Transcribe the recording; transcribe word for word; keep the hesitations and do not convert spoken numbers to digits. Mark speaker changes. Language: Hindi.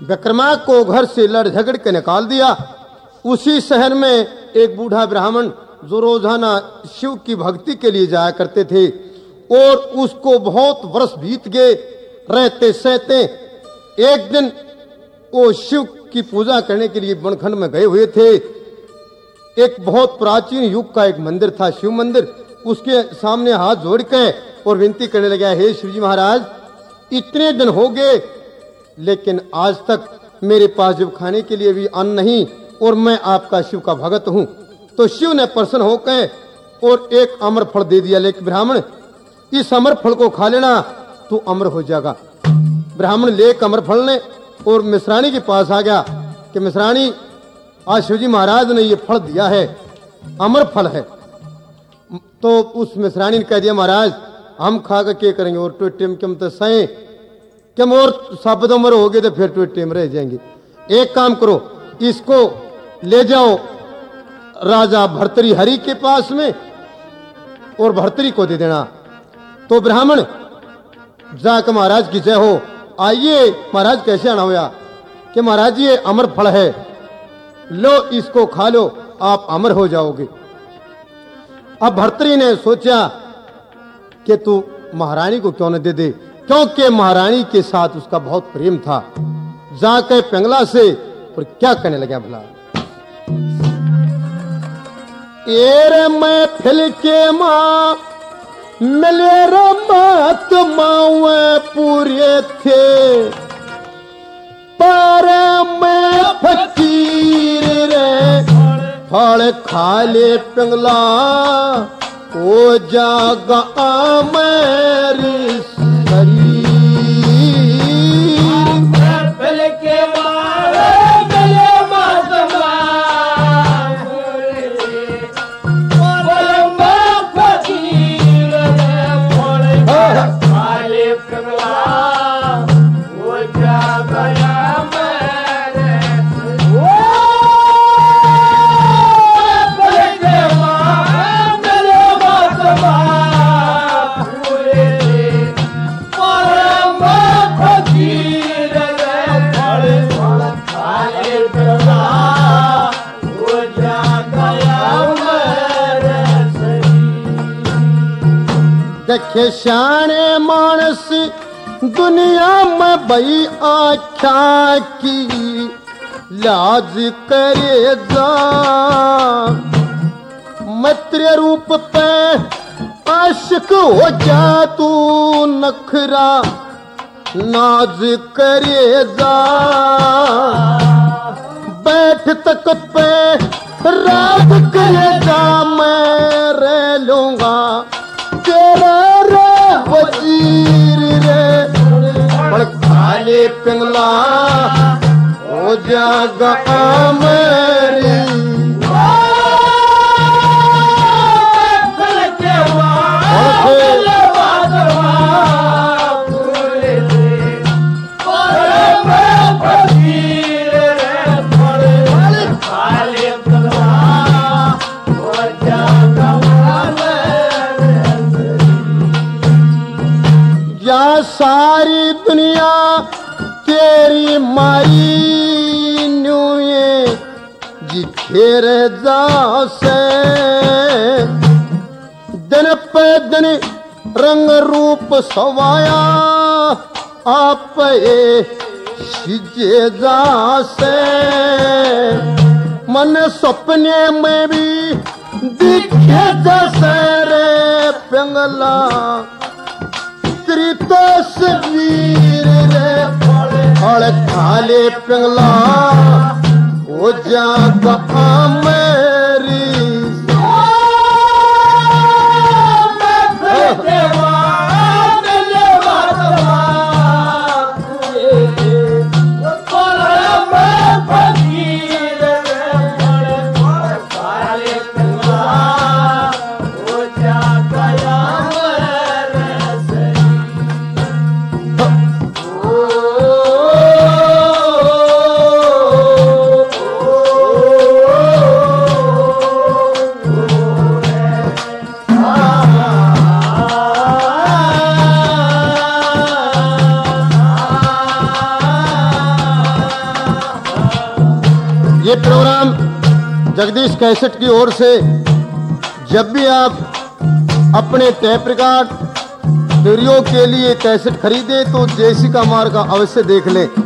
Speaker 1: विक्रमार्क को घर से लड़ झगड़ के निकाल दिया। उसी शहर में एक बूढ़ा ब्राह्मण जो रोजाना शिव की भक्ति के लिए जाया करते थे और उसको बहुत वर्ष बीत गए रहते सहते एक दिन वो शिव की पूजा करने के लिए बनखंड में गए हुए थे। एक बहुत प्राचीन युग का एक मंदिर था, शिव मंदिर। उसके सामने हाथ जोड़ के और विनती करने लगा, हे शिवजी महाराज, इतने दिन हो गए लेकिन आज तक मेरे पास जब खाने के लिए भी अन्न नहीं और मैं आपका शिव का भगत हूं। तो शिव ने प्रसन्न होकर और एक अमर फल दे दिया, लेकिन ब्राह्मण इस अमर फल को खा लेना तू अमर हो जाएगा। ब्राह्मण ले अमर फल ने और मिश्राणी के पास आ गया कि मिश्राणी, आज शिवजी महाराज ने ये फल दिया है, अमर फल है। तो उस मिश्राणी ने कह दिया, महाराज हम खा कर क्या करेंगे और टोटे कम तो सहे कम और साबत उम्र हो गए तो फिर टोटे में रह जाएंगे। एक काम करो, इसको ले जाओ राजा भर्तरी हरि के पास में और भर्तरी को दे देना। तो ब्राह्मण जाकर महाराज की जय हो। आइए महाराज, कैसे आना हुआ कि महाराज ये अमर फल है, लो इसको खा लो, आप अमर हो जाओगे। अब भर्तरी ने सोचा कि तू महारानी को क्यों न दे दे, क्योंकि महारानी के साथ उसका बहुत प्रेम था। जाकर पिंगला से और क्या कहने लगा भला, एर मैं फिल के मां मिले रमत मावे पूरे थे, पर मैं फकीर रे फल खा ले पिंगला ओ जागा मेरी शरीर। फिल के मारे मिले देखे शाने मानस दुनिया में बई आख्या की लाज करे जा, मित्र रूप पे आशिक हो जा तू नखरा नाज करे जा, बैठ तकत पे राज करे जा, मैं रह लूंगा तेरा रे वजीर रे बड़ खाले पिंगला हो जागा मेरी। सारी दुनिया तेरी माई न्यूए जी खेर जा से, दिन पे दिन रंग रूप सवाया आप सिजे जा से, मन सपने में भी दिखे जैसे रे पिंगला तस्वीर रे फल खाले पिंगला हो जागा मेरी। ये प्रोग्राम जगदीश कैसेट की ओर से जब भी आप अपने टेप रिकॉर्ड स्टूडियो के लिए कैसेट खरीदे तो जयसिका मार्ग का अवश्य देख लें।